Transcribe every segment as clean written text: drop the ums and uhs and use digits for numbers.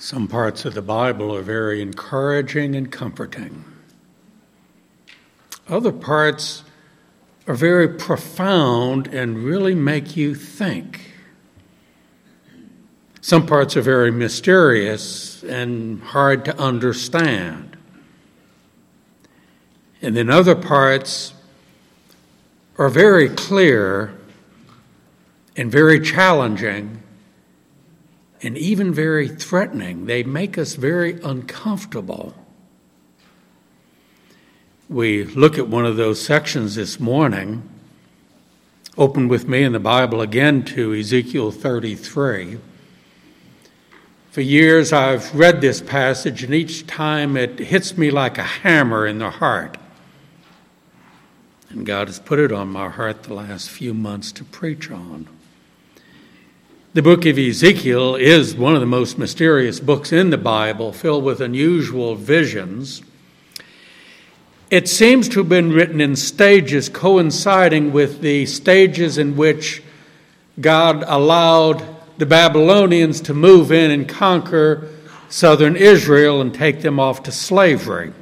Some parts of the Bible are very encouraging and comforting. Other parts are very profound and really make you think. Some parts are very mysterious and hard to understand. And then other parts are very clear and very challenging and even very threatening. They make us very uncomfortable. We look at one of those sections this morning. Open with me in the Bible again to Ezekiel 33. For years I've read this passage, and each time it hits me like a hammer in the heart. And God has put it on my heart the last few months to preach on. The book of Ezekiel is one of the most mysterious books in the Bible, filled with unusual visions. It seems to have been written in stages coinciding with the stages in which God allowed the Babylonians to move in and conquer southern Israel and take them off to slavery.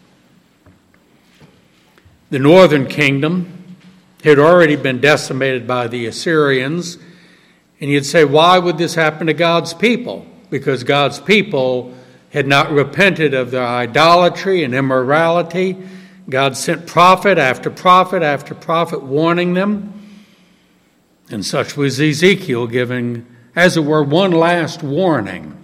The northern kingdom had already been decimated by the Assyrians. And you'd say, why would this happen to God's people? Because God's people had not repented of their idolatry and immorality. God sent prophet after prophet after prophet warning them. And such was Ezekiel giving, as it were, one last warning.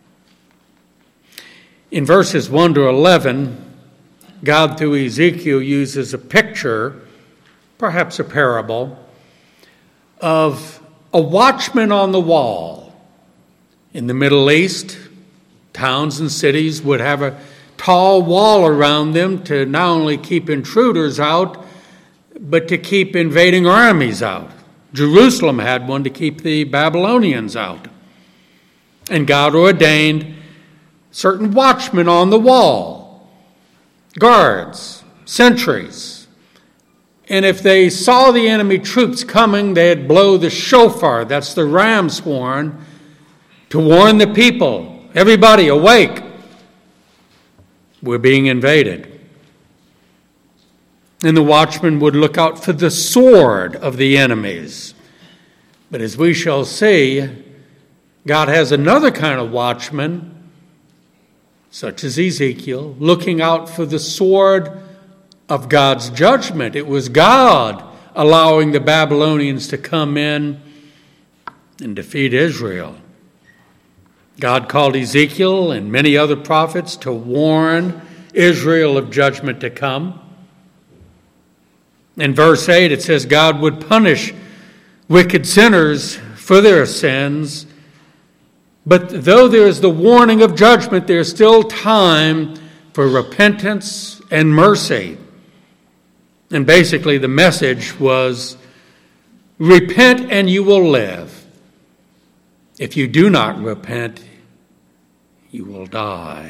In verses 1 to 11, God through Ezekiel uses a picture, perhaps a parable, of a watchman on the wall. In the Middle East, towns and cities would have a tall wall around them to not only keep intruders out, but to keep invading armies out. Jerusalem had one to keep the Babylonians out. And God ordained certain watchmen on the wall, guards, sentries. And if they saw the enemy troops coming, they'd blow the shofar, that's the ram's horn, to warn the people, everybody awake, we're being invaded. And the watchman would look out for the sword of the enemies. But as we shall see, God has another kind of watchman, such as Ezekiel, looking out for the sword of God's judgment. It was God allowing the Babylonians to come in and defeat Israel. God called Ezekiel and many other prophets to warn Israel of judgment to come. In verse 8 it says God would punish wicked sinners for their sins, but though there is the warning of judgment, there is still time for repentance and mercy. And basically the message was, repent and you will live. If you do not repent, you will die.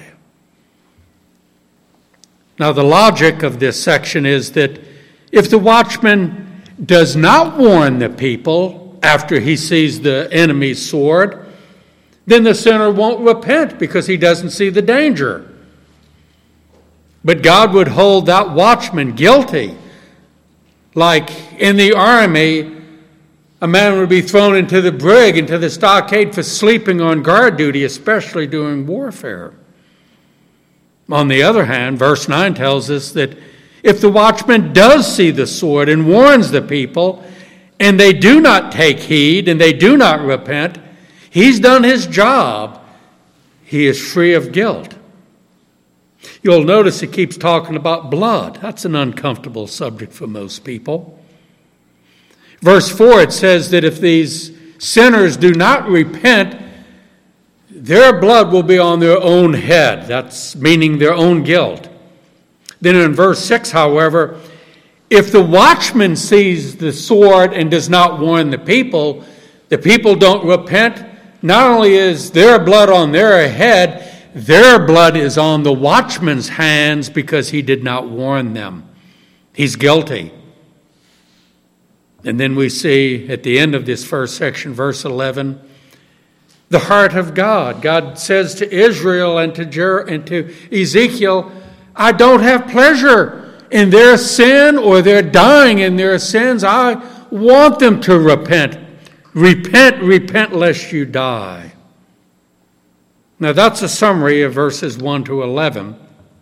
Now the logic of this section is that if the watchman does not warn the people after he sees the enemy's sword, then the sinner won't repent because he doesn't see the danger. But God would hold that watchman guilty. Like in the army, a man would be thrown into the brig, into the stockade for sleeping on guard duty, especially during warfare. On the other hand, verse 9 tells us that if the watchman does see the sword and warns the people, and they do not take heed and they do not repent, he's done his job. He is free of guilt. You'll notice it keeps talking about blood. That's an uncomfortable subject for most people. Verse 4, it says that if these sinners do not repent, their blood will be on their own head. That's meaning their own guilt. Then in verse 6, however, if the watchman sees the sword and does not warn the people don't repent, not only is their blood on their head, their blood is on the watchman's hands because he did not warn them. He's guilty. And then we see at the end of this first section, verse 11, the heart of God. God says to Israel and to Ezekiel, I don't have pleasure in their sin or their dying in their sins. I want them to repent. Repent, repent, lest you die. Now that's a summary of verses 1 to 11.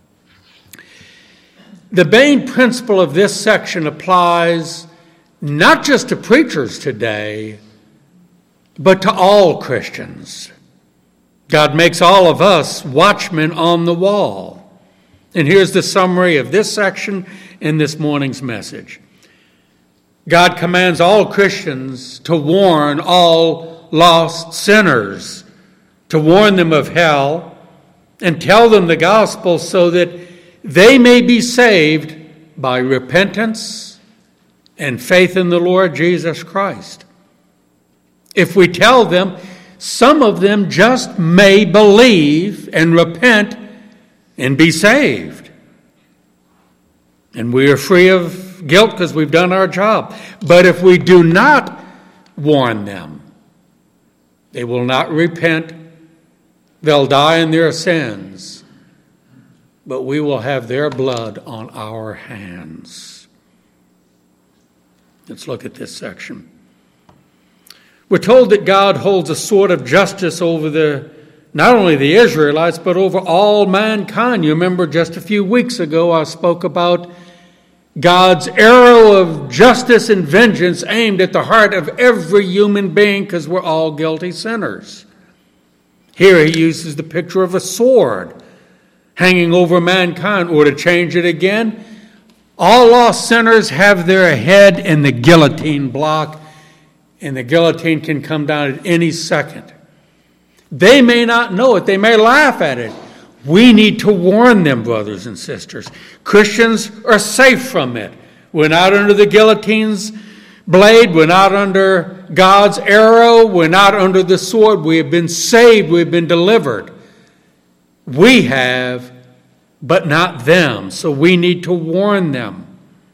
The main principle of this section applies not just to preachers today, but to all Christians. God makes all of us watchmen on the wall. And here's the summary of this section in this morning's message. God commands all Christians to warn all lost sinners, to warn them of hell, and tell them the gospel so that they may be saved by repentance and faith in the Lord Jesus Christ. If we tell them, some of them just may believe and repent and be saved. And we are free of guilt because we've done our job. But if we do not warn them, they will not repent. They'll die in their sins. But we will have their blood on our hands. Let's look at this section. We're told that God holds a sword of justice over not only the Israelites, but over all mankind. You remember just a few weeks ago I spoke about God's arrow of justice and vengeance aimed at the heart of every human being because we're all guilty sinners. Here he uses the picture of a sword hanging over mankind, or to change it again, all lost sinners have their head in the guillotine block, and the guillotine can come down at any second. They may not know it. They may laugh at it. We need to warn them, brothers and sisters. Christians are safe from it. We're not under the guillotine's blade. We're not under God's arrow. We're not under the sword. We have been saved. We've been delivered. We have, but not them. So we need to warn them.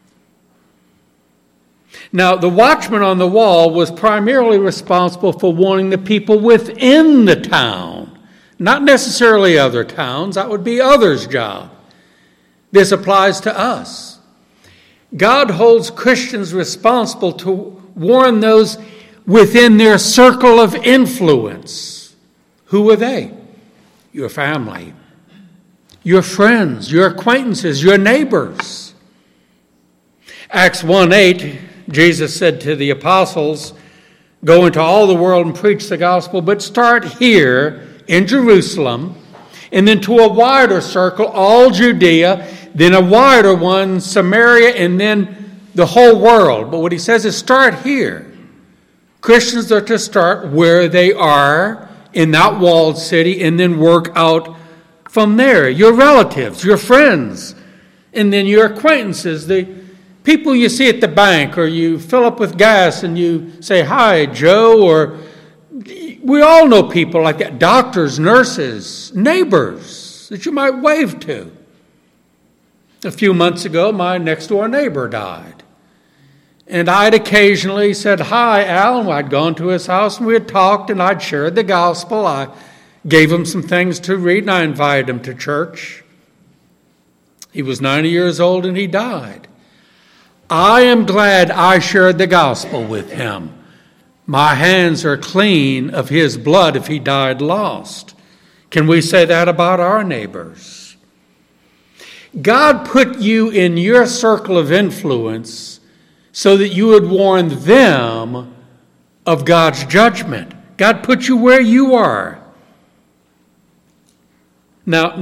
Now, the watchman on the wall was primarily responsible for warning the people within the town, not necessarily other towns. That would be others' job. This applies to us. God holds Christians responsible to warn those within their circle of influence. Who are they? Your family, your friends, your acquaintances, your neighbors. Acts 1:8, Jesus said to the apostles, go into all the world and preach the gospel, but start here in Jerusalem, and then to a wider circle, all Judea, then a wider one, Samaria, and then the whole world. But what he says is start here. Christians are to start where they are in that walled city and then work out from there. Your relatives, your friends, and then your acquaintances, the people you see at the bank, or you fill up with gas and you say, hi, Joe, or we all know people like that, doctors, nurses, neighbors that you might wave to. A few months ago, my next door neighbor died. And I'd occasionally said, hi, Al, and I'd gone to his house and we had talked and I'd shared the gospel. I gave him some things to read and I invited him to church. He was 90 years old and he died. I am glad I shared the gospel with him. My hands are clean of his blood if he died lost. Can we say that about our neighbors? God put you in your circle of influence so that you would warn them of God's judgment. God put you where you are. Now,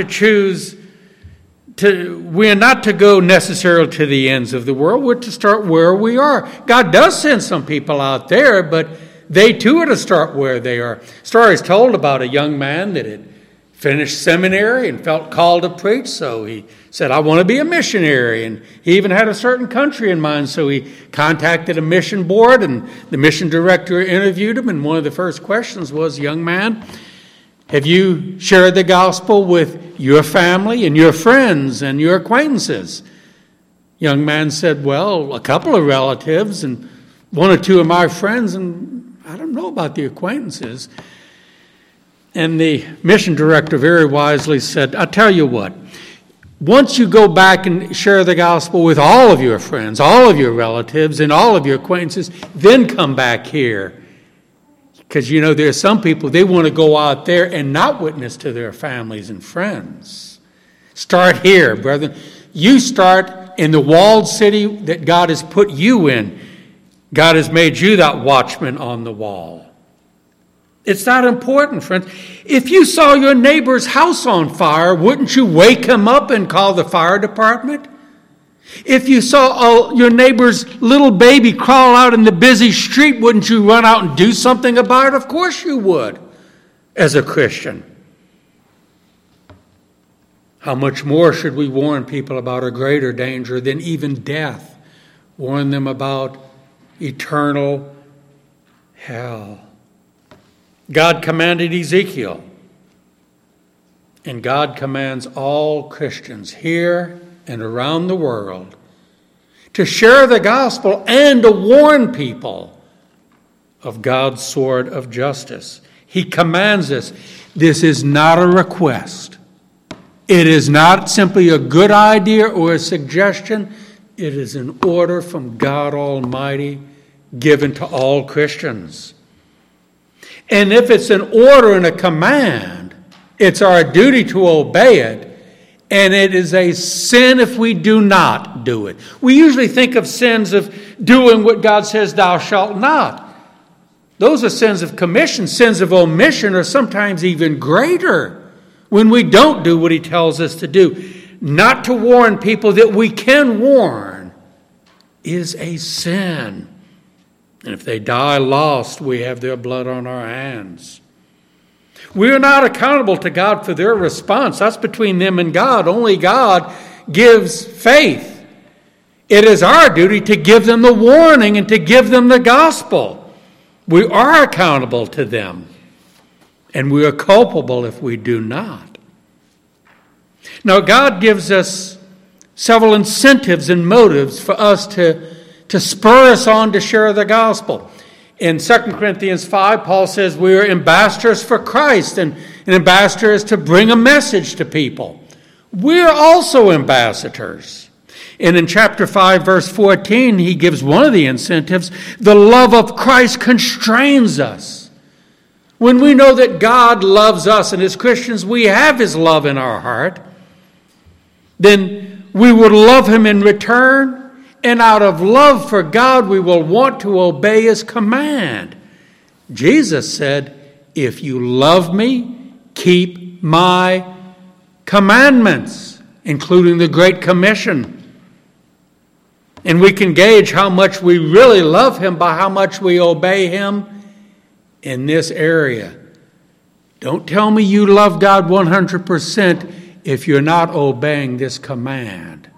we're not to go necessarily to the ends of the world. We're to start where we are. God does send some people out there, but they too are to start where they are. Story is told about a young man that had finished seminary and felt called to preach, so he said, I want to be a missionary. And he even had a certain country in mind, so he contacted a mission board, and the mission director interviewed him, and one of the first questions was, young man, have you shared the gospel with your family and your friends and your acquaintances? Young man said, well, a couple of relatives and one or two of my friends, and I don't know about the acquaintances. And the mission director very wisely said, I'll tell you what, once you go back and share the gospel with all of your friends, all of your relatives, and all of your acquaintances, then come back here. Because, there are some people, they want to go out there and not witness to their families and friends. Start here, brethren. You start in the walled city that God has put you in. God has made you that watchman on the wall. It's not important, friends. If you saw your neighbor's house on fire, wouldn't you wake him up and call the fire department? If you saw your neighbor's little baby crawl out in the busy street, wouldn't you run out and do something about it? Of course you would, as a Christian. How much more should we warn people about a greater danger than even death? Warn them about eternal hell. God commanded Ezekiel, and God commands all Christians here and around the world to share the gospel and to warn people of God's sword of justice. He commands us. This is not a request. It is not simply a good idea or a suggestion. It is an order from God Almighty given to all Christians. And if it's an order and a command, it's our duty to obey it, and it is a sin if we do not do it. We usually think of sins of doing what God says, thou shalt not. Those are sins of commission. Sins of omission are sometimes even greater when we don't do what he tells us to do. Not to warn people that we can warn is a sin. And if they die lost, we have their blood on our hands. We are not accountable to God for their response. That's between them and God. Only God gives faith. It is our duty to give them the warning and to give them the gospel. We are accountable to them, and we are culpable if we do not. Now, God gives us several incentives and motives for us to spur us on to share the gospel. In 2 Corinthians 5, Paul says we are ambassadors for Christ, and an ambassador is to bring a message to people. We're also ambassadors. And in chapter 5, verse 14, he gives one of the incentives. The love of Christ constrains us. When we know that God loves us, and as Christians we have his love in our heart, then we would love him in return. And out of love for God, we will want to obey his command. Jesus said, if you love me, keep my commandments, including the Great Commission. And we can gauge how much we really love him by how much we obey him in this area. Don't tell me you love God 100% if you're not obeying this command.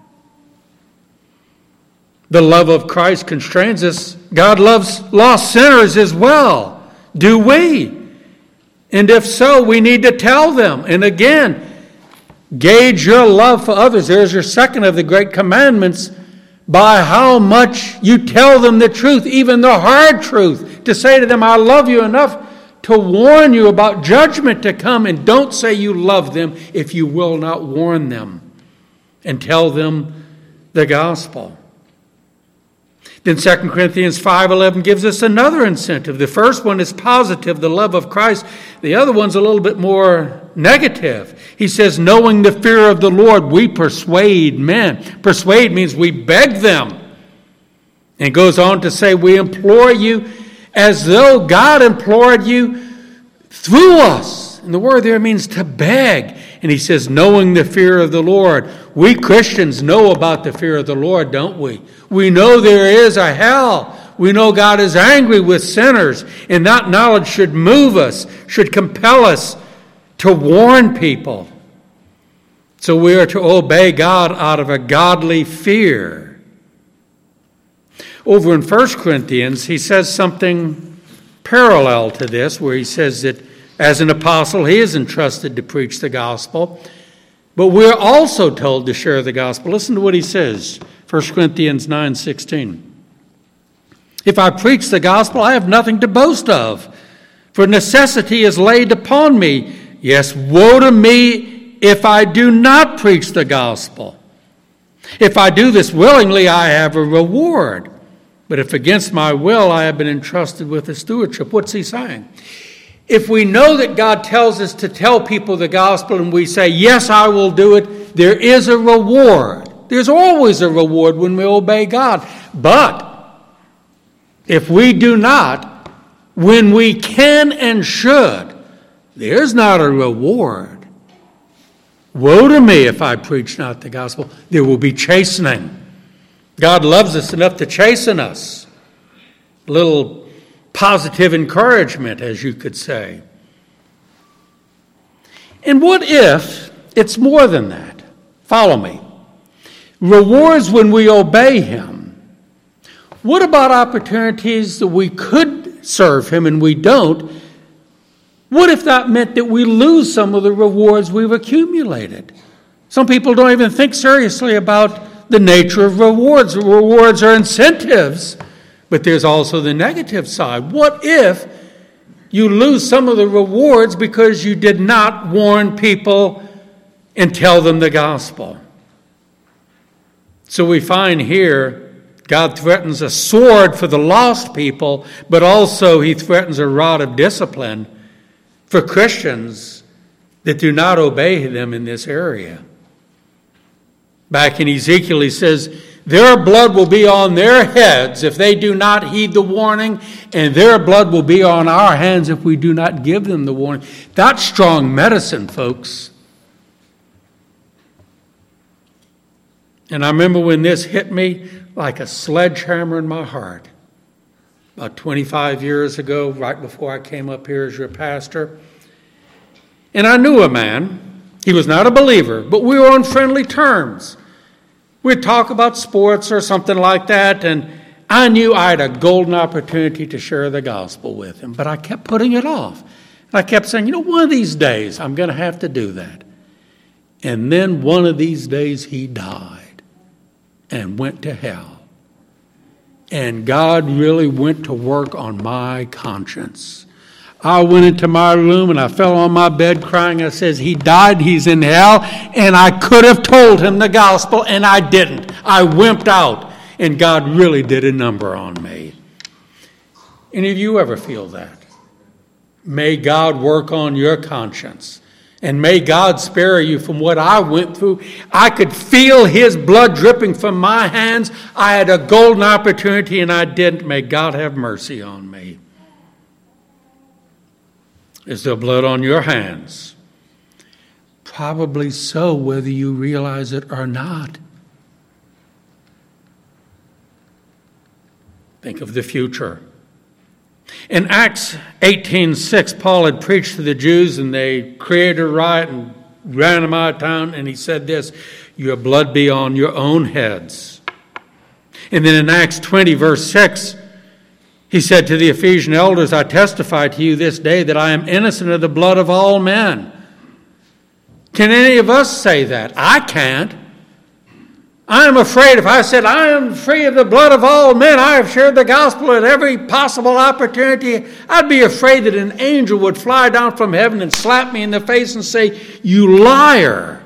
The love of Christ constrains us. God loves lost sinners as well. Do we? And if so, we need to tell them. And again, gauge your love for others. There's your second of the great commandments, by how much you tell them the truth, even the hard truth, to say to them, I love you enough to warn you about judgment to come. And don't say you love them if you will not warn them and tell them the gospel. Then 2 Corinthians 5:11 gives us another incentive. The first one is positive, the love of Christ. The other one's a little bit more negative. He says, knowing the fear of the Lord, we persuade men. Persuade means we beg them. And goes on to say, we implore you as though God implored you through us. And the word there means to beg. And he says, knowing the fear of the Lord. We Christians know about the fear of the Lord, don't we? We know there is a hell. We know God is angry with sinners. And that knowledge should move us, should compel us to warn people. So we are to obey God out of a godly fear. Over in 1 Corinthians, he says something parallel to this, where he says that as an apostle, he is entrusted to preach the gospel. But we're also told to share the gospel. Listen to what he says, 1 Corinthians 9:16. If I preach the gospel, I have nothing to boast of, for necessity is laid upon me. Yes, woe to me if I do not preach the gospel. If I do this willingly, I have a reward. But if against my will, I have been entrusted with the stewardship. What's he saying? If we know that God tells us to tell people the gospel and we say, yes, I will do it, there is a reward. There's always a reward when we obey God. But if we do not, when we can and should, there's not a reward. Woe to me if I preach not the gospel. There will be chastening. God loves us enough to chasten us. A little positive encouragement, as you could say. And what if it's more than that? Follow me. Rewards when we obey him. What about opportunities that we could serve him and we don't? What if that meant that we lose some of the rewards we've accumulated? Some people don't even think seriously about the nature of rewards. Rewards are incentives, but there's also the negative side. What if you lose some of the rewards because you did not warn people and tell them the gospel? So we find here God threatens a sword for the lost people, but also he threatens a rod of discipline for Christians that do not obey them in this area. Back in Ezekiel, he says, their blood will be on their heads if they do not heed the warning, and their blood will be on our hands if we do not give them the warning. That's strong medicine, folks. And I remember when this hit me like a sledgehammer in my heart. About 25 years ago, right before I came up here as your pastor. And I knew a man. He was not a believer, but we were on friendly terms. We'd talk about sports or something like that, and I knew I had a golden opportunity to share the gospel with him, but I kept putting it off. And I kept saying, one of these days I'm going to have to do that. And then one of these days he died and went to hell. And God really went to work on my conscience. I went into my room and I fell on my bed crying. I says, he died, he's in hell, and I could have told him the gospel, and I didn't. I wimped out, and God really did a number on me. Any of you ever feel that? May God work on your conscience, and may God spare you from what I went through. I could feel his blood dripping from my hands. I had a golden opportunity, and I didn't. May God have mercy on me. Is there blood on your hands? Probably so, whether you realize it or not. Think of the future. In Acts 18:6, Paul had preached to the Jews, and they created a riot and ran them out of town, and he said this, your blood be on your own heads. And then in Acts 20, verse 6, he said to the Ephesian elders, I testify to you this day that I am innocent of the blood of all men. Can any of us say that? I can't. I am afraid. If I said, I am free of the blood of all men, I have shared the gospel at every possible opportunity, I'd be afraid that an angel would fly down from heaven and slap me in the face and say, you liar.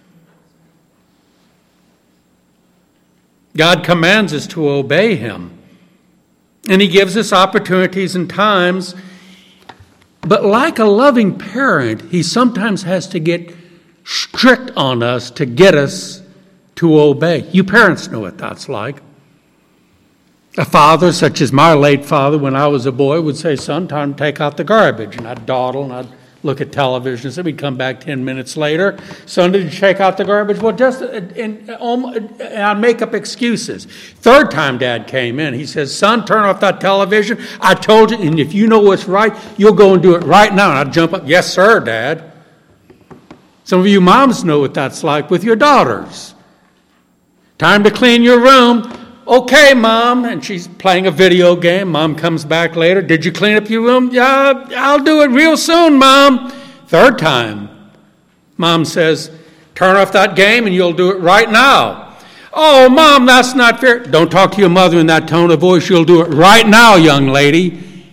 God commands us to obey him. And he gives us opportunities and times. But like a loving parent, he sometimes has to get strict on us to get us to obey. You parents know what that's like. A father, such as my late father, when I was a boy, would say, son, time to take out the garbage. And I'd dawdle and I'd look at television. So we'd come back 10 minutes later. Son, did you take out the garbage? Well, and I'd make up excuses. Third time Dad came in, he says, son, turn off that television. I told you, and if you know what's right, you'll go and do it right now. And I'd jump up, yes, sir, Dad. Some of you moms know what that's like with your daughters. Time to clean your room. Okay, Mom. And she's playing a video game. Mom comes back later. Did you clean up your room? Yeah, I'll do it real soon, Mom. Third time, Mom says, turn off that game and you'll do it right now. Oh, Mom, that's not fair. Don't talk to your mother in that tone of voice. You'll do it right now, young lady.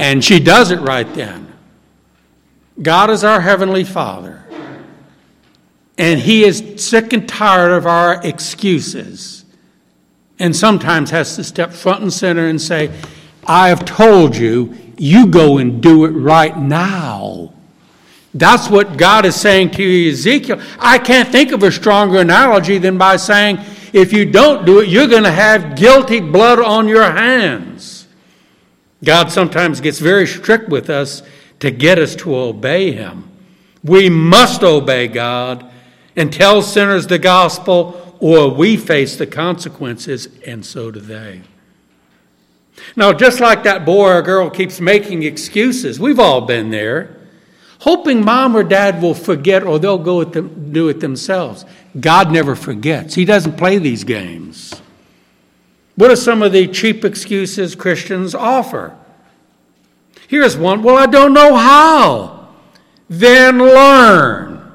And she does it right then. God is our Heavenly Father. And He is sick and tired of our excuses. And sometimes has to step front and center and say, I have told you, you go and do it right now. That's what God is saying to you, Ezekiel. I can't think of a stronger analogy than by saying, if you don't do it, you're going to have guilty blood on your hands. God sometimes gets very strict with us to get us to obey Him. We must obey God and tell sinners the gospel, or we face the consequences, and so do they. Now, just like that boy or girl keeps making excuses, we've all been there, hoping mom or dad will forget or they'll go do it themselves. God never forgets. He doesn't play these games. What are some of the cheap excuses Christians offer? Here's one. Well, I don't know how. Then learn.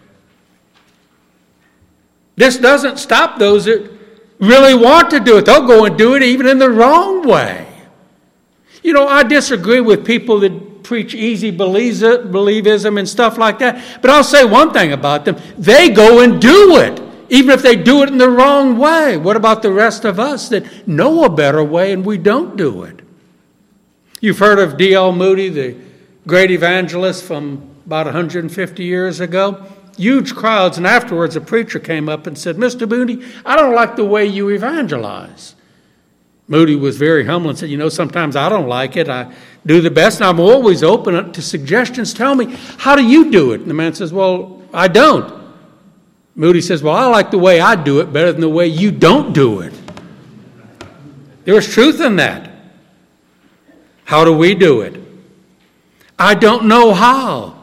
This doesn't stop those that really want to do it. They'll go and do it even in the wrong way. You know, I disagree with people that preach easy believism and stuff like that. But I'll say one thing about them. They go and do it, even if they do it in the wrong way. What about the rest of us that know a better way and we don't do it? You've heard of D.L. Moody, the great evangelist from about 150 years ago. Huge crowds, and afterwards a preacher came up and said, Mr. Moody, I don't like the way you evangelize. Moody was very humble and said, you know, sometimes I don't like it. I do the best, and I'm always open to suggestions. Tell me, how do you do it? And the man says, well, I don't. Moody says, well, I like the way I do it better than the way you don't do it. There was truth in that. How do we do it? I don't know how.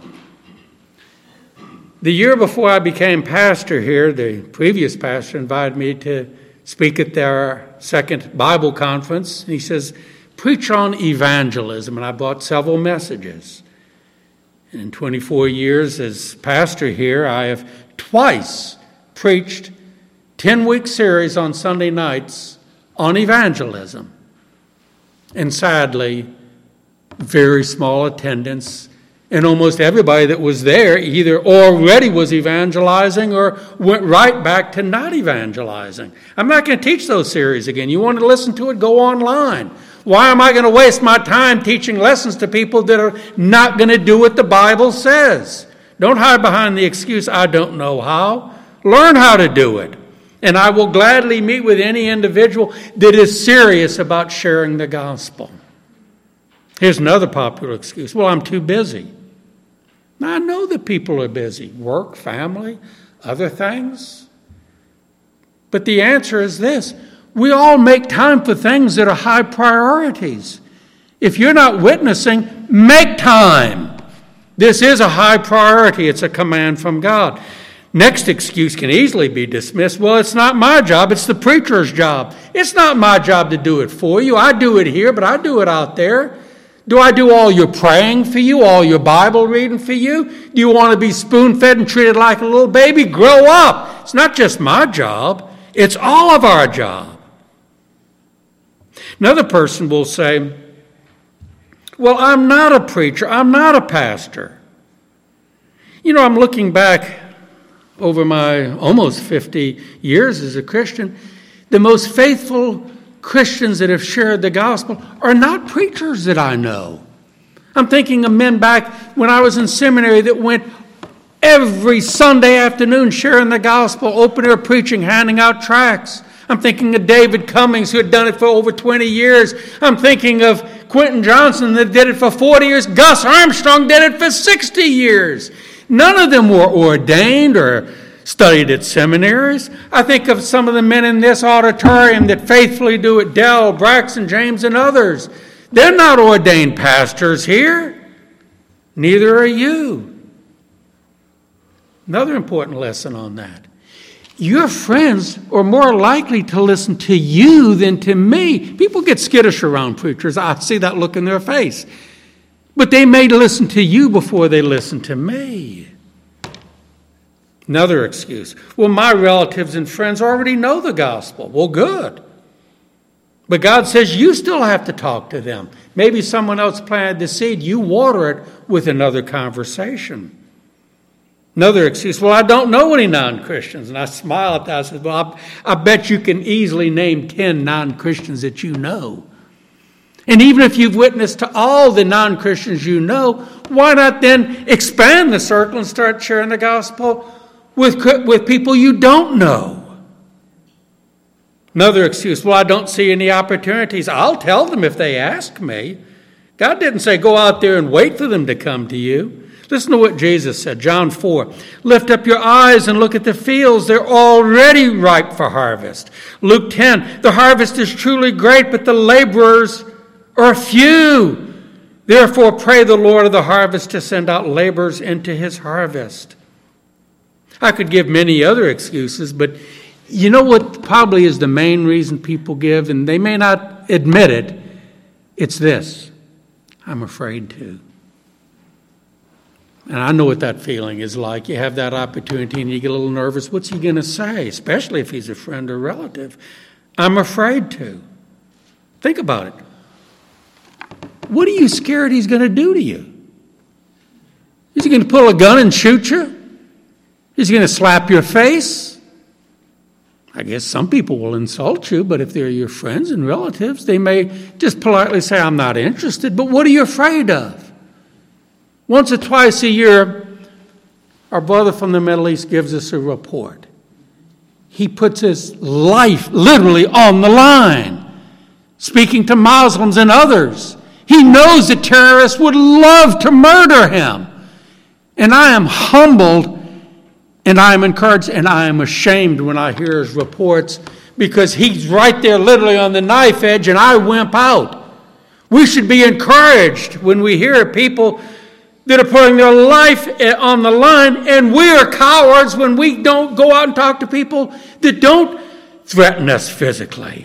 The year before I became pastor here, the previous pastor invited me to speak at their second Bible conference. And he says, preach on evangelism. And I brought several messages. And in 24 years as pastor here, I have twice preached 10-week series on Sunday nights on evangelism. And sadly, very small attendance. And almost everybody that was there either already was evangelizing or went right back to not evangelizing. I'm not going to teach those series again. You want to listen to it? Go online. Why am I going to waste my time teaching lessons to people that are not going to do what the Bible says? Don't hide behind the excuse, I don't know how. Learn how to do it. And I will gladly meet with any individual that is serious about sharing the gospel. Here's another popular excuse. Well, I'm too busy. Now, I know that people are busy. Work, family, other things. But the answer is this. We all make time for things that are high priorities. If you're not witnessing, make time. This is a high priority. It's a command from God. Next excuse can easily be dismissed. Well, it's not my job. It's the preacher's job. It's not my job to do it for you. I do it here, but I do it out there. Do I do all your praying for you, all your Bible reading for you? Do you want to be spoon-fed and treated like a little baby? Grow up. It's not just my job. It's all of our job. Another person will say, well, I'm not a preacher. I'm not a pastor. You know, I'm looking back over my almost 50 years as a Christian. The most faithful Christians that have shared the gospel are not preachers that I know. I'm thinking of men back when I was in seminary that went every Sunday afternoon sharing the gospel, open air preaching, handing out tracts. I'm thinking of David Cummings, who had done it for over 20 years. I'm thinking of Quentin Johnson that did it for 40 years. Gus Armstrong did it for 60 years. None of them were ordained or studied at seminaries. I think of some of the men in this auditorium that faithfully do it, Dell, Braxton, James, and others. They're not ordained pastors here. Neither are you. Another important lesson on that. Your friends are more likely to listen to you than to me. People get skittish around preachers. I see that look in their face. But they may listen to you before they listen to me. Another excuse. Well, my relatives and friends already know the gospel. Well, good. But God says you still have to talk to them. Maybe someone else planted the seed. You water it with another conversation. Another excuse, well, I don't know any non-Christians. And I smile at that. I said, well, I bet you can easily name 10 non-Christians that you know. And even if you've witnessed to all the non-Christians you know, why not then expand the circle and start sharing the gospel with people you don't know? Another excuse, well, I don't see any opportunities. I'll tell them if they ask me. God didn't say go out there and wait for them to come to you. Listen to what Jesus said, John 4. Lift up your eyes and look at the fields. They're already ripe for harvest. Luke 10. The harvest is truly great, but the laborers are few. Therefore, pray the Lord of the harvest to send out laborers into his harvest. I could give many other excuses, but you know what probably is the main reason people give, and they may not admit it, it's this: I'm afraid to. And I know what that feeling is like. You have that opportunity and you get a little nervous. What's he going to say, especially if he's a friend or relative? I'm afraid to. Think about it. What are you scared he's going to do to you? Is he going to pull a gun and shoot you? Is he going to slap your face? I guess some people will insult you, but if they're your friends and relatives, they may just politely say, I'm not interested. But what are you afraid of? Once or twice a year, our brother from the Middle East gives us a report. He puts his life literally on the line, speaking to Muslims and others. He knows that terrorists would love to murder him. And I am humbled, and I am encouraged, and I am ashamed when I hear his reports, because he's right there literally on the knife edge, and I wimp out. We should be encouraged when we hear people that are putting their life on the line, and we are cowards when we don't go out and talk to people that don't threaten us physically.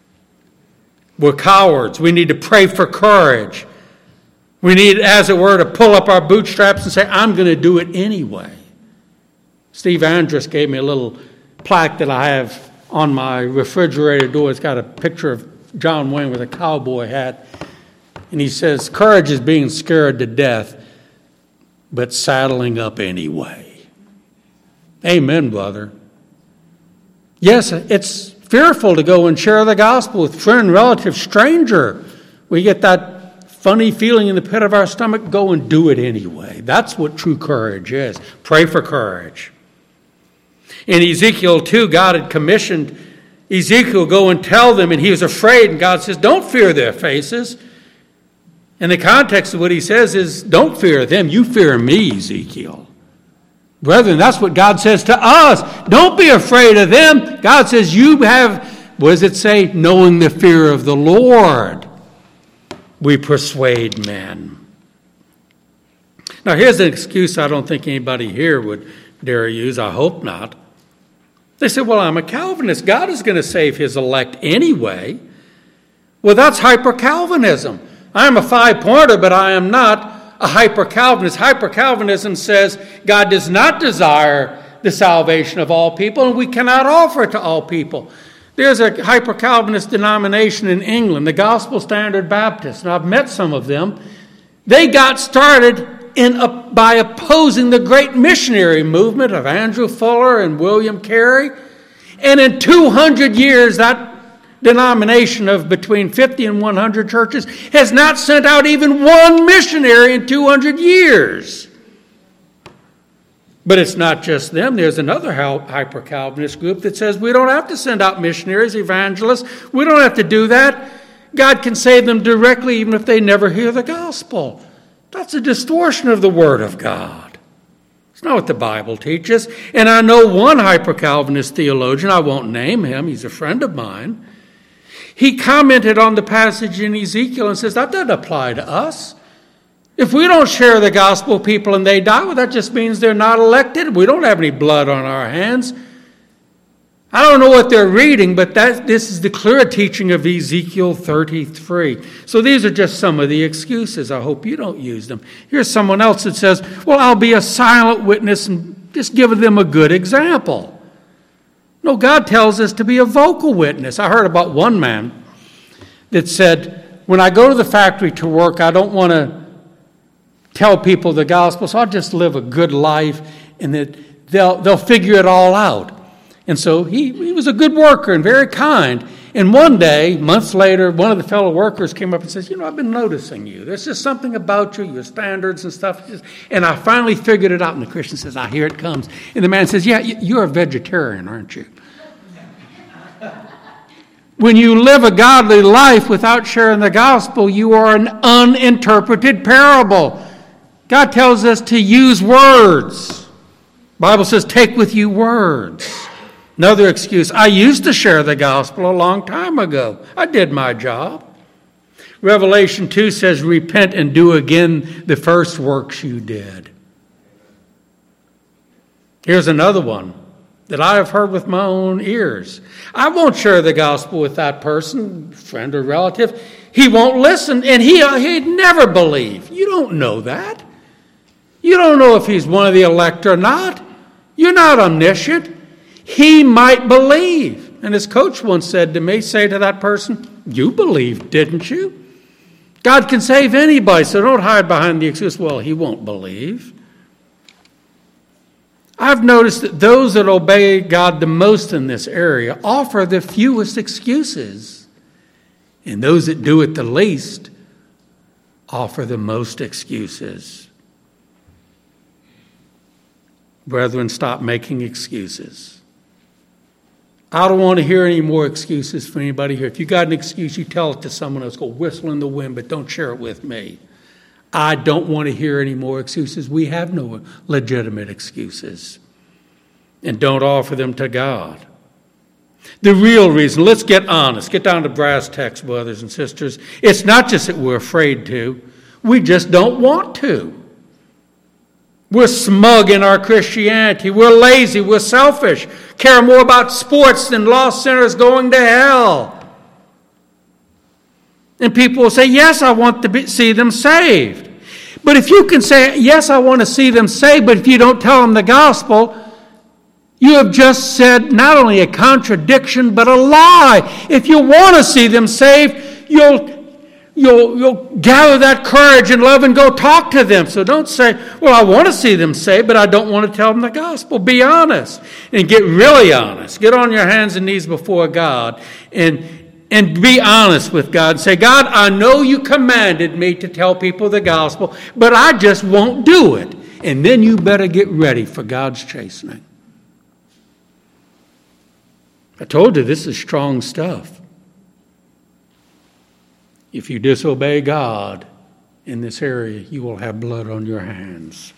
We're cowards. We need to pray for courage. We need, as it were, to pull up our bootstraps and say, I'm going to do it anyway. Steve Andrus gave me a little plaque that I have on my refrigerator door. It's got a picture of John Wayne with a cowboy hat. And he says, courage is being scared to death, but saddling up anyway. Amen, brother. Yes, it's fearful to go and share the gospel with friend, relative, stranger. We get that funny feeling in the pit of our stomach. Go and do it anyway. That's what true courage is. Pray for courage. In Ezekiel 2, God had commissioned Ezekiel, go and tell them, and he was afraid, and God says, don't fear their faces. And the context of what he says is, don't fear them, you fear me, Ezekiel. Brethren, that's what God says to us. Don't be afraid of them. God says you have, what does it say? Knowing the fear of the Lord, we persuade men. Now here's an excuse I don't think anybody here would dare use. I hope not. They say, well, I'm a Calvinist. God is going to save his elect anyway. Well, that's hyper-Calvinism. I'm a five-pointer, but I am not a hyper-Calvinist. Hyper-Calvinism says God does not desire the salvation of all people, and we cannot offer it to all people. There's a hyper-Calvinist denomination in England, the Gospel Standard Baptist, and I've met some of them. They got started by opposing the great missionary movement of Andrew Fuller and William Carey, and in 200 years, that denomination of between 50 and 100 churches has not sent out even one missionary in 200 years. But it's not just them. There's another hyper-Calvinist group that says we don't have to send out missionaries, evangelists. We don't have to do that. God can save them directly even if they never hear the gospel. That's a distortion of the Word of God. It's not what the Bible teaches. And I know one hyper-Calvinist theologian, I won't name him, he's a friend of mine. He commented on the passage in Ezekiel and says, that doesn't apply to us. If we don't share the gospel with people and they die, well, that just means they're not elected. We don't have any blood on our hands. I don't know what they're reading, but this is the clear teaching of Ezekiel 33. So these are just some of the excuses. I hope you don't use them. Here's someone else that says, well, I'll be a silent witness and just give them a good example. No, God tells us to be a vocal witness. I heard about one man that said, When I go to the factory to work, I don't want to tell people the gospel, so I'll just live a good life and that they'll figure it all out. And so he was a good worker and very kind. And one day, months later, one of the fellow workers came up and says, I've been noticing you. There's just something about you, your standards and stuff. And I finally figured it out. And the Christian says, here it comes. And the man says, yeah, you're a vegetarian, aren't you? When you live a godly life without sharing the gospel, you are an uninterpreted parable. God tells us to use words. The Bible says, take with you words. Another excuse, I used to share the gospel a long time ago. I did my job. Revelation 2 says, repent and do again the first works you did. Here's another one that I have heard with my own ears. I won't share the gospel with that person, friend or relative. He won't listen, and he'd never believe. You don't know that. You don't know if he's one of the elect or not. You're not omniscient. He might believe. And his coach once said to me, say to that person, you believed, didn't you? God can save anybody, so don't hide behind the excuse, well, he won't believe. I've noticed that those that obey God the most in this area offer the fewest excuses. And those that do it the least offer the most excuses. Brethren, stop making excuses. I don't want to hear any more excuses from anybody here. If you got an excuse, you tell it to someone else. Go whistle in the wind, but don't share it with me. I don't want to hear any more excuses. We have no legitimate excuses. And don't offer them to God. The real reason, let's get honest. Get down to brass tacks, brothers and sisters. It's not just that we're afraid to. We just don't want to. We're smug in our Christianity. We're lazy. We're selfish. Care more about sports than lost sinners going to hell. And people will say, yes, I want to see them saved. But if you can say, yes, I want to see them saved, but if you don't tell them the gospel, you have just said not only a contradiction, but a lie. If you want to see them saved, you'll gather that courage and love and go talk to them. So don't say, well, I want to see them saved, but I don't want to tell them the gospel. Be honest and get really honest. Get on your hands and knees before God and be honest with God. Say, God, I know you commanded me to tell people the gospel, but I just won't do it. And then you better get ready for God's chastening. I told you this is strong stuff. If you disobey God in this area, you will have blood on your hands.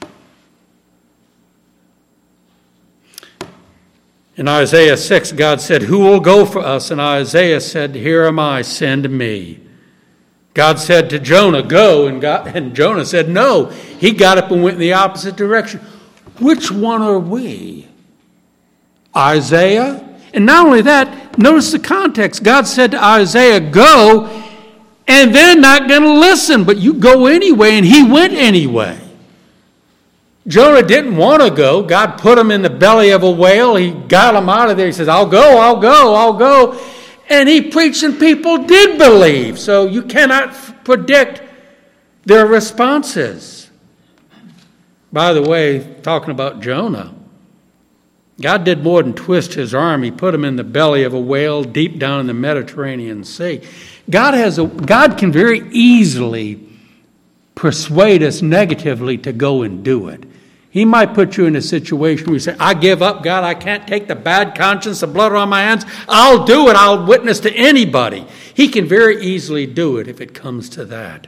In Isaiah 6, God said, who will go for us? And Isaiah said, here am I, send me. God said to Jonah, go. And Jonah said, no. He got up and went in the opposite direction. Which one are we? Isaiah? And not only that, notice the context. God said to Isaiah, go. And they're not going to listen, but you go anyway, and he went anyway. Jonah didn't want to go. God put him in the belly of a whale. He got him out of there. He says, I'll go. And he preached, and people did believe. So you cannot predict their responses. By the way, talking about Jonah, God did more than twist his arm. He put him in the belly of a whale deep down in the Mediterranean Sea. God can very easily persuade us negatively to go and do it. He might put you in a situation where you say, I give up, God. I can't take the bad conscience, the blood on my hands. I'll do it. I'll witness to anybody. He can very easily do it if it comes to that.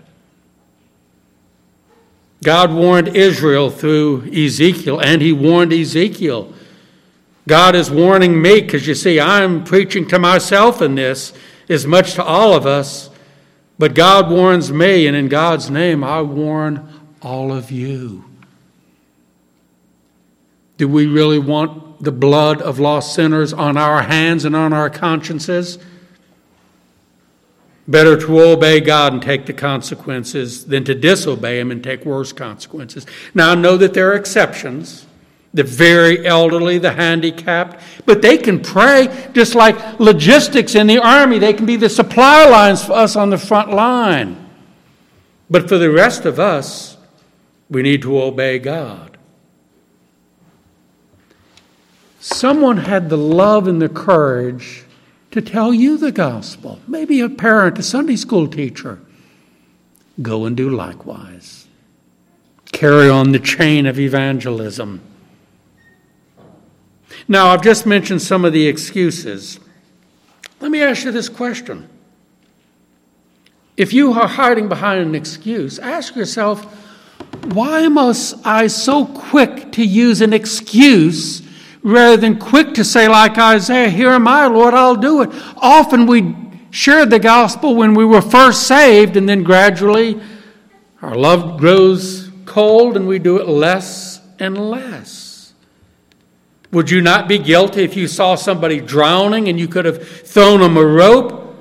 God warned Israel through Ezekiel, and he warned Ezekiel. God is warning me because, you see, I'm preaching to myself in this as much to all of us, but God warns me, and in God's name, I warn all of you. Do we really want the blood of lost sinners on our hands and on our consciences? Better to obey God and take the consequences than to disobey him and take worse consequences. Now, I know that there are exceptions. the very elderly, the handicapped. But they can pray just like logistics in the army. They can be the supply lines for us on the front line. But for the rest of us, we need to obey God. Someone had the love and the courage to tell you the gospel. Maybe a parent, a Sunday school teacher. Go and do likewise. Carry on the chain of evangelism. Now, I've just mentioned some of the excuses. Let me ask you this question. If you are hiding behind an excuse, ask yourself, why must I so quick to use an excuse rather than quick to say like Isaiah, here am I, Lord, I'll do it. Often we shared the gospel when we were first saved, and then gradually our love grows cold and we do it less and less. Would you not be guilty if you saw somebody drowning and you could have thrown them a rope?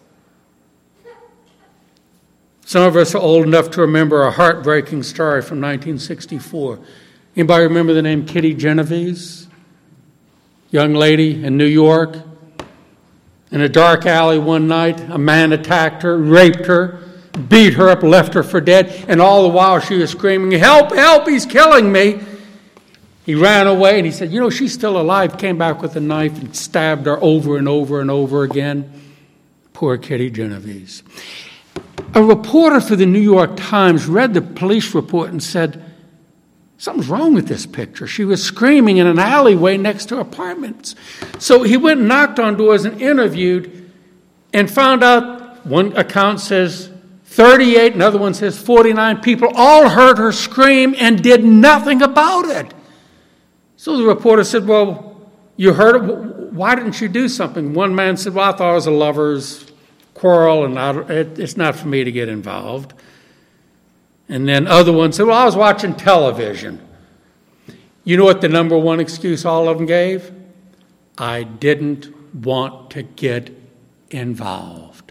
Some of us are old enough to remember a heartbreaking story from 1964. Anybody remember the name Kitty Genovese? Young lady in New York. In a dark alley one night, a man attacked her, raped her, beat her up, left her for dead, and all the while she was screaming, help, help, he's killing me. He ran away and he said, she's still alive, came back with a knife and stabbed her over and over and over again. Poor Kitty Genovese. A reporter for the New York Times read the police report and said, something's wrong with this picture. She was screaming in an alleyway next to apartments. So he went and knocked on doors and interviewed and found out one account says 38, another one says 49 people all heard her scream and did nothing about it. So the reporter said, well, you heard it. Why didn't you do something? One man said, well, I thought it was a lover's quarrel and it's not for me to get involved. And then other ones said, well, I was watching television. You know what the number one excuse all of them gave? I didn't want to get involved.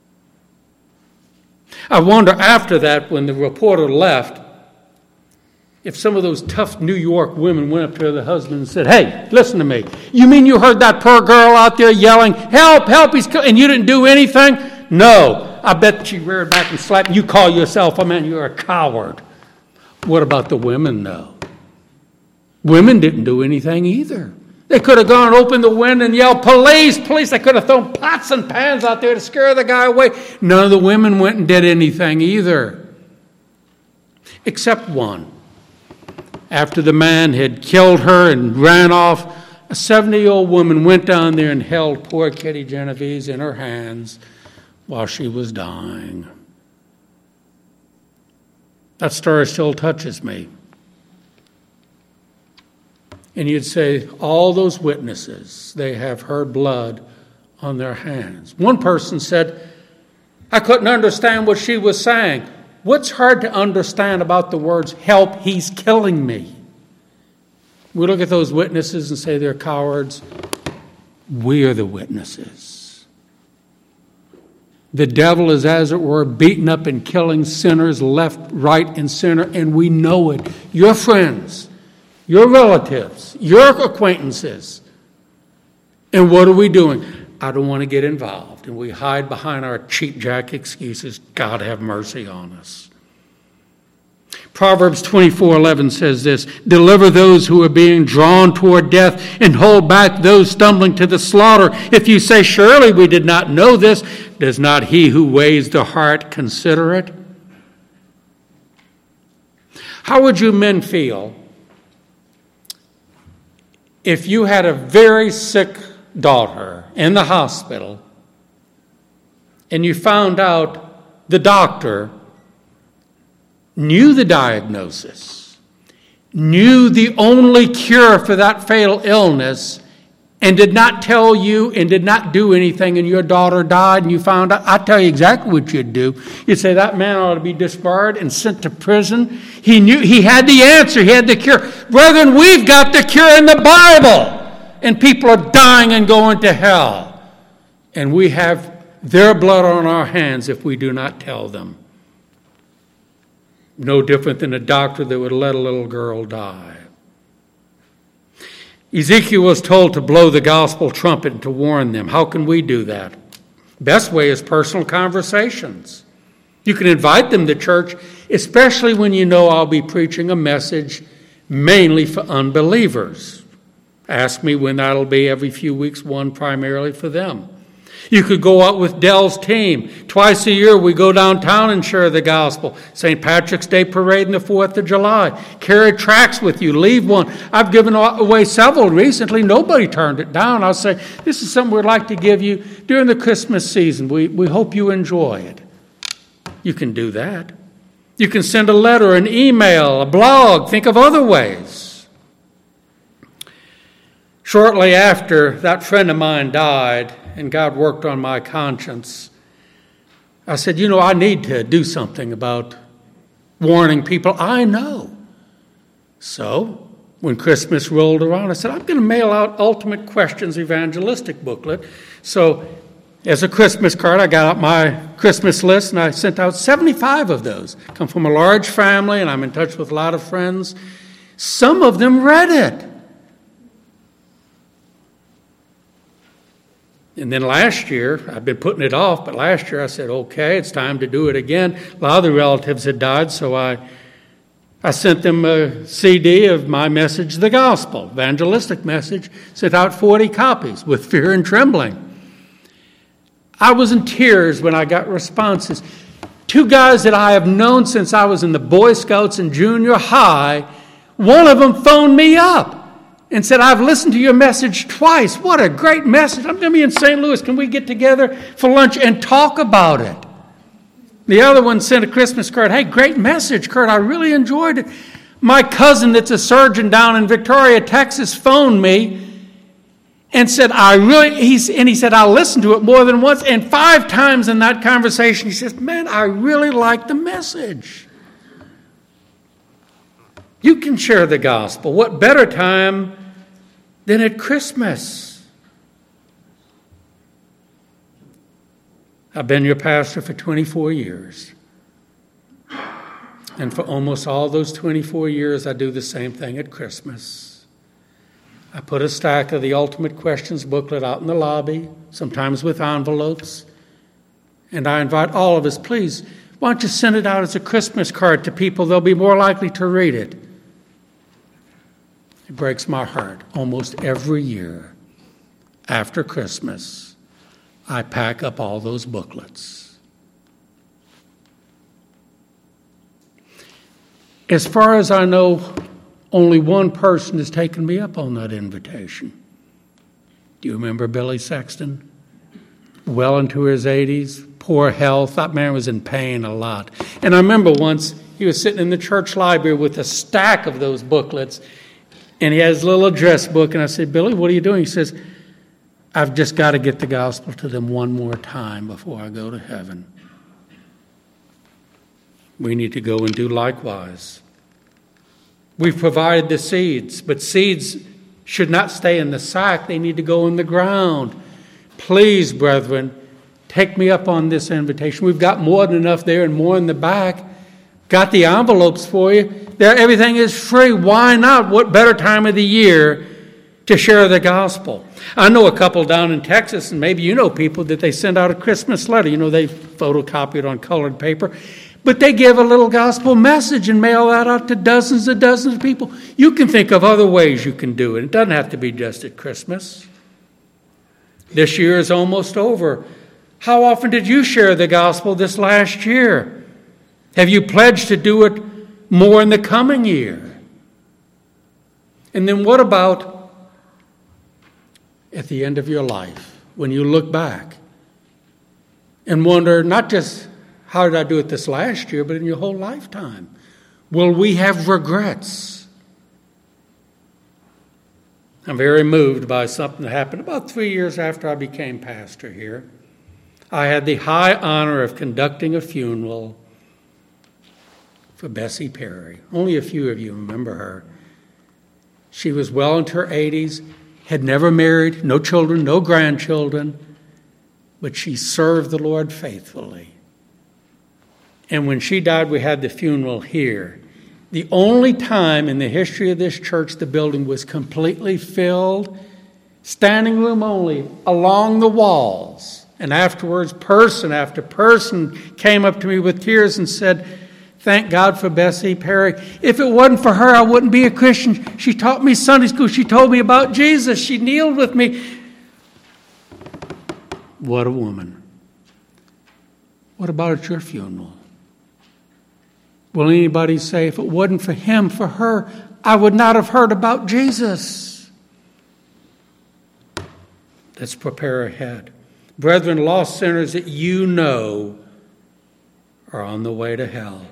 I wonder after that, when the reporter left, if some of those tough New York women went up to their husband and said, hey, listen to me. You mean you heard that poor girl out there yelling, help, help, and you didn't do anything? No. I bet she reared back and slapped. You call yourself a man, you're a coward. What about the women, though? Women didn't do anything either. They could have gone and opened the window and yelled, police, police. They could have thrown pots and pans out there to scare the guy away. None of the women went and did anything either. Except one. After the man had killed her and ran off, a 70-year-old woman went down there and held poor Kitty Genovese in her hands while she was dying. That story still touches me. And you'd say, all those witnesses, they have her blood on their hands. One person said, I couldn't understand what she was saying. What's hard to understand about the words, help, he's killing me? We look at those witnesses and say they're cowards. We are the witnesses. The devil is, as it were, beating up and killing sinners left, right, and center, and we know it. Your friends, your relatives, your acquaintances. And what are we doing? I don't want to get involved. And we hide behind our cheap jack excuses. God have mercy on us. Proverbs 24:11 says this, deliver those who are being drawn toward death and hold back those stumbling to the slaughter. If you say, surely we did not know this, does not he who weighs the heart consider it? How would you men feel if you had a very sick daughter in the hospital and you found out the doctor knew the diagnosis, knew the only cure for that fatal illness, and did not tell you and did not do anything, and your daughter died and you found out? I'll tell you exactly what you'd do. You'd say that man ought to be disbarred and sent to prison. He knew, he had the answer, he had the cure. Brethren, we've got the cure in the Bible, and people are dying and going to hell. And we have their blood on our hands if we do not tell them. No different than a doctor that would let a little girl die. Ezekiel was told to blow the gospel trumpet and to warn them. How can we do that? Best way is personal conversations. You can invite them to church, especially when you know I'll be preaching a message mainly for unbelievers. Ask me when that'll be, every few weeks, one primarily for them. You could go out with Dell's team. Twice a year we go downtown and share the gospel. St. Patrick's Day Parade and the 4th of July. Carry tracts with you. Leave one. I've given away several recently. Nobody turned it down. I'll say, this is something we'd like to give you during the Christmas season. We hope you enjoy it. You can do that. You can send a letter, an email, a blog. Think of other ways. Shortly after that friend of mine died, and God worked on my conscience, I said, I need to do something about warning people I know. So, when Christmas rolled around, I said, I'm going to mail out Ultimate Questions evangelistic booklet. So, as a Christmas card, I got out my Christmas list, and I sent out 75 of those. Come from a large family, and I'm in touch with a lot of friends. Some of them read it. And then last year, I've been putting it off, but last year I said, okay, it's time to do it again. A lot of the relatives had died, so I sent them a CD of my message, the gospel, evangelistic message, sent out 40 copies with fear and trembling. I was in tears when I got responses. 2 guys that I have known since I was in the Boy Scouts in junior high, one of them phoned me up and said, I've listened to your message twice. What a great message. I'm going to be in St. Louis. Can we get together for lunch and talk about it? The other one sent a Christmas card. Hey, great message, Kurt. I really enjoyed it. My cousin that's a surgeon down in Victoria, Texas, phoned me and said, he said, I'll listen to it more than once. And 5 times in that conversation, he says, man, I really like the message. You can share the gospel. What better time than at Christmas? I've been your pastor for 24 years. And for almost all those 24 years, I do the same thing at Christmas. I put a stack of the Ultimate Questions booklet out in the lobby, sometimes with envelopes. And I invite all of us, please, why don't you send it out as a Christmas card to people? They'll be more likely to read it. It breaks my heart. Almost every year after Christmas, I pack up all those booklets. As far as I know, only one person has taken me up on that invitation. Do you remember Billy Sexton? Well into his 80s, poor health. That man was in pain a lot. And I remember once he was sitting in the church library with a stack of those booklets, and he had his little address book, and I said, Billy, what are you doing? He says, I've just got to get the gospel to them one more time before I go to heaven. We need to go and do likewise. We've provided the seeds, but seeds should not stay in the sack. They need to go in the ground. Please, brethren, take me up on this invitation. We've got more than enough there and more in the back. Got the envelopes for you. There, everything is free. Why not? What better time of the year to share the gospel? I know a couple down in Texas, and maybe you know people, that they send out a Christmas letter. They photocopy it on colored paper. But they give a little gospel message and mail that out to dozens and dozens of people. You can think of other ways you can do it. It doesn't have to be just at Christmas. This year is almost over. How often did you share the gospel this last year? Have you pledged to do it more in the coming year? And then what about at the end of your life, when you look back and wonder, not just how did I do it this last year, but in your whole lifetime? Will we have regrets? I'm very moved by something that happened about 3 years after I became pastor here. I had the high honor of conducting a funeral for Bessie Perry. Only a few of you remember her. She was well into her 80s, had never married, no children, no grandchildren, but she served the Lord faithfully. And when she died, we had the funeral here. The only time in the history of this church the building was completely filled, standing room only, along the walls. And afterwards, person after person came up to me with tears and said, "Thank God for Bessie Perry. If it wasn't for her, I wouldn't be a Christian. She taught me Sunday school. She told me about Jesus. She kneeled with me." What a woman. What about at your funeral? Will anybody say, if it wasn't for him, for her, I would not have heard about Jesus? Let's prepare ahead. Brethren, lost sinners that you know are on the way to hell.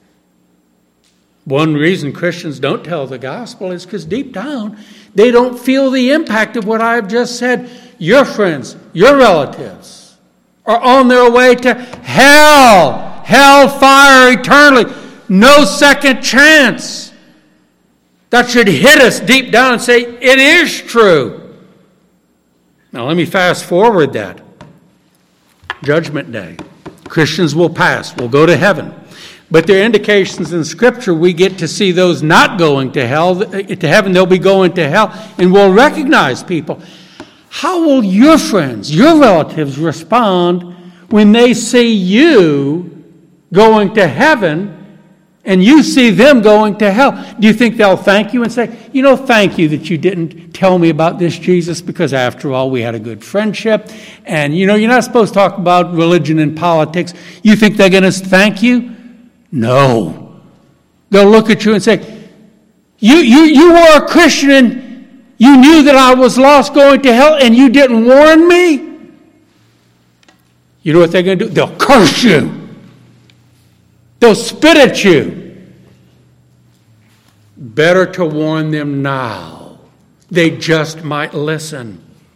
One reason Christians don't tell the gospel is because deep down they don't feel the impact of what I have just said. Your friends, your relatives are on their way to hell. Hellfire eternally. No second chance. That should hit us deep down and say, it is true. Now let me fast forward that. Judgment Day. Christians will pass. We'll go to heaven. But there are indications in Scripture we get to see those not going to hell, to heaven. They'll be going to hell. And we'll recognize people. How will your friends, your relatives respond when they see you going to heaven and you see them going to hell? Do you think they'll thank you and say, thank you that you didn't tell me about this Jesus, because after all, we had a good friendship. And, you're not supposed to talk about religion and politics. You think they're going to thank you? No. They'll look at you and say, you were a Christian and you knew that I was lost going to hell and you didn't warn me? You know what they're going to do? They'll curse you. They'll spit at you. Better to warn them now. They just might listen.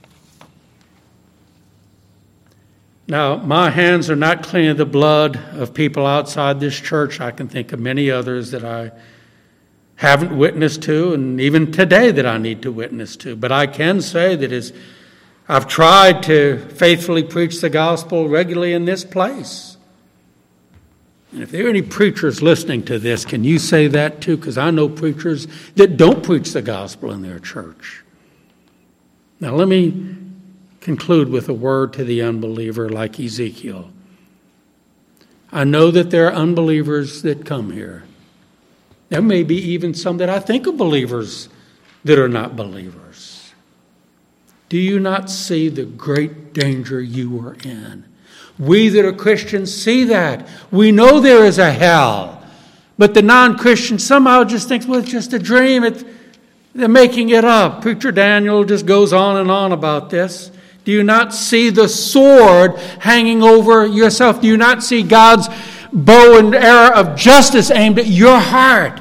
Now, my hands are not clean of the blood of people outside this church. I can think of many others that I haven't witnessed to, and even today that I need to witness to. But I can say that as I've tried to faithfully preach the gospel regularly in this place. And if there are any preachers listening to this, can you say that too? Because I know preachers that don't preach the gospel in their church. Now let me conclude with a word to the unbeliever like Ezekiel. I know that there are unbelievers that come here. There may be even some that I think are believers that are not believers. Do you not see the great danger you are in? We that are Christians see that. We know there is a hell. But the non-Christian somehow just thinks, well, it's just a dream. They're making it up. Preacher Daniel just goes on and on about this. Do you not see the sword hanging over yourself? Do you not see God's bow and arrow of justice aimed at your heart?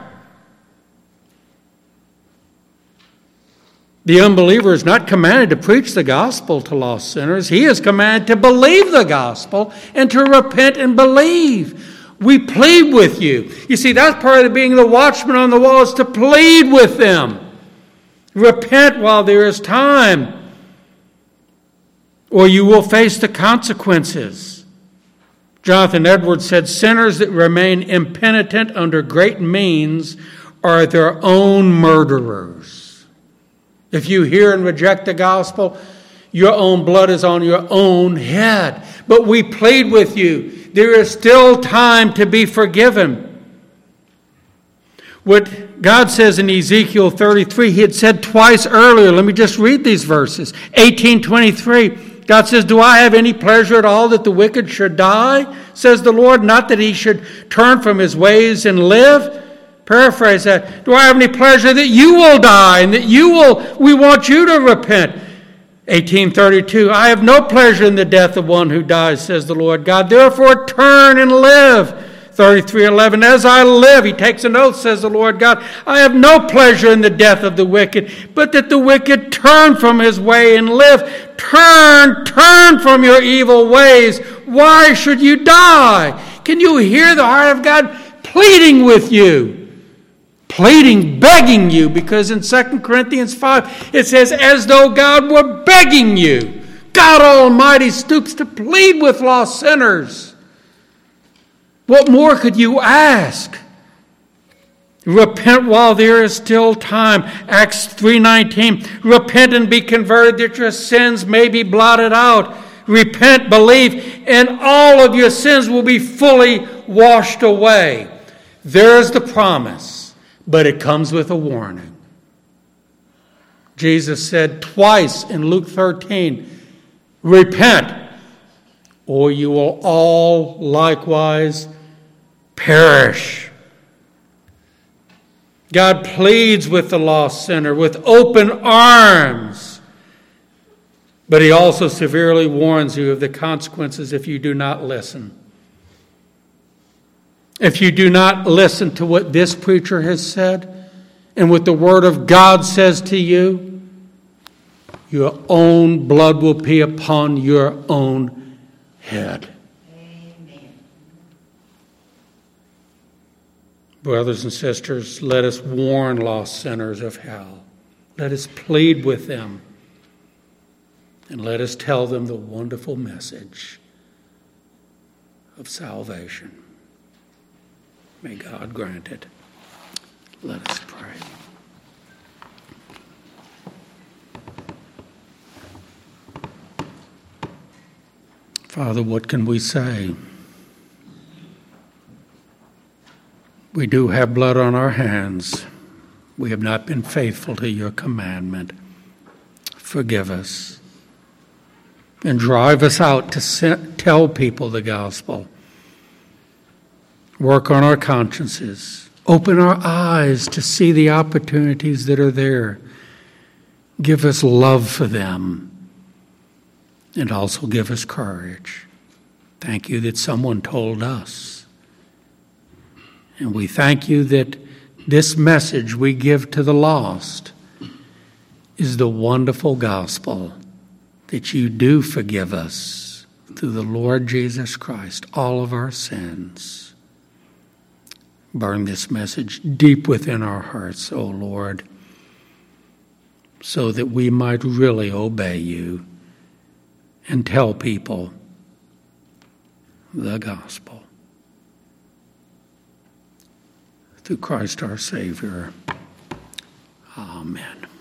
The unbeliever is not commanded to preach the gospel to lost sinners. He is commanded to believe the gospel and to repent and believe. We plead with you. You see, that's part of being the watchman on the wall, is to plead with them. Repent while there is time, or you will face the consequences. Jonathan Edwards said, sinners that remain impenitent under great means are their own murderers. If you hear and reject the gospel, your own blood is on your own head. But we plead with you, there is still time to be forgiven. What God says in Ezekiel 33, he had said twice earlier. Let me just read these verses. 18:23, God says, do I have any pleasure at all that the wicked should die? Says the Lord, not that he should turn from his ways and live. Paraphrase that. Do I have any pleasure that you will die and that we want you to repent? 18:32, I have no pleasure in the death of one who dies, says the Lord God. Therefore turn and live. 33:11, as I live, he takes an oath, says the Lord God, I have no pleasure in the death of the wicked, but that the wicked turn from his way and live. Turn from your evil ways. Why should you die? Can you hear the heart of God pleading with you? Pleading, begging you, because in 2 Corinthians 5, it says, as though God were begging you. God Almighty stoops to plead with lost sinners. What more could you ask? Repent while there is still time. Acts 3:19. Repent and be converted that your sins may be blotted out. Repent, believe, and all of your sins will be fully washed away. There's the promise, but it comes with a warning. Jesus said twice in Luke 13, repent, or you will all likewise perish. God pleads with the lost sinner with open arms, but he also severely warns you of the consequences if you do not listen. If you do not listen to what this preacher has said and what the Word of God says to you, your own blood will be upon your own head. Brothers and sisters, let us warn lost sinners of hell. Let us plead with them. And let us tell them the wonderful message of salvation. May God grant it. Let us pray. Father, what can we say? We do have blood on our hands. We have not been faithful to your commandment. Forgive us. And drive us out to tell people the gospel. Work on our consciences. Open our eyes to see the opportunities that are there. Give us love for them. And also give us courage. Thank you that someone told us. And we thank you that this message we give to the lost is the wonderful gospel that you do forgive us through the Lord Jesus Christ, all of our sins. Burn this message deep within our hearts, O Lord, so that we might really obey you and tell people the gospel. Through Christ our Savior. Amen.